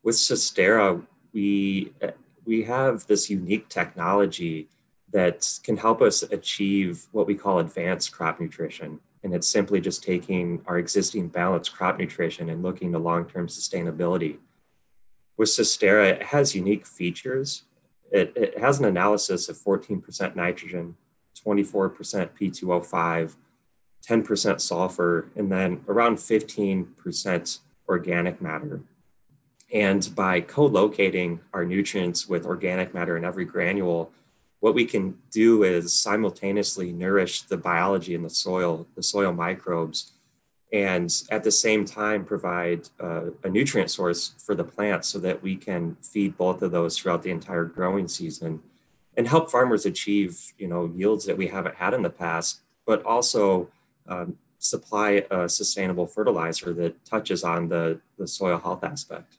With Sistera, we have this unique technology that can help us achieve what we call advanced crop nutrition. And it's simply just taking our existing balanced crop nutrition and looking to long-term sustainability. With Sistera, it has unique features. It has an analysis of 14% nitrogen, 24% P2O5, 10% sulfur, and then around 15% organic matter. And by co-locating our nutrients with organic matter in every granule, what we can do is simultaneously nourish the biology in the soil microbes, and at the same time provide a nutrient source for the plants so that we can feed both of those throughout the entire growing season and help farmers achieve, yields that we haven't had in the past, but also supply a sustainable fertilizer that touches on the soil health aspect.